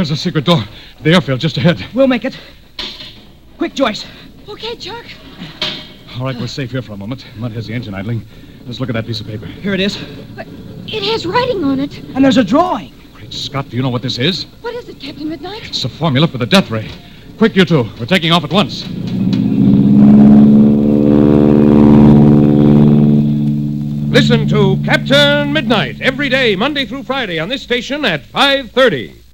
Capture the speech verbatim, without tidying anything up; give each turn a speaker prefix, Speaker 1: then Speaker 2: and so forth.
Speaker 1: There's a secret door to the airfield just ahead.
Speaker 2: We'll make it. Quick, Joyce.
Speaker 3: Okay, Chuck.
Speaker 1: All right, we're safe here for a moment. Mud has the engine idling. Let's look at that piece of paper.
Speaker 2: Here it is.
Speaker 3: But it has writing on it.
Speaker 2: And there's a drawing.
Speaker 1: Great Scott, do you know what this is?
Speaker 3: What is it, Captain Midnight?
Speaker 1: It's a formula for the death ray. Quick, you two. We're taking off at once.
Speaker 4: Listen to Captain Midnight every day, Monday through Friday, on this station at five thirty.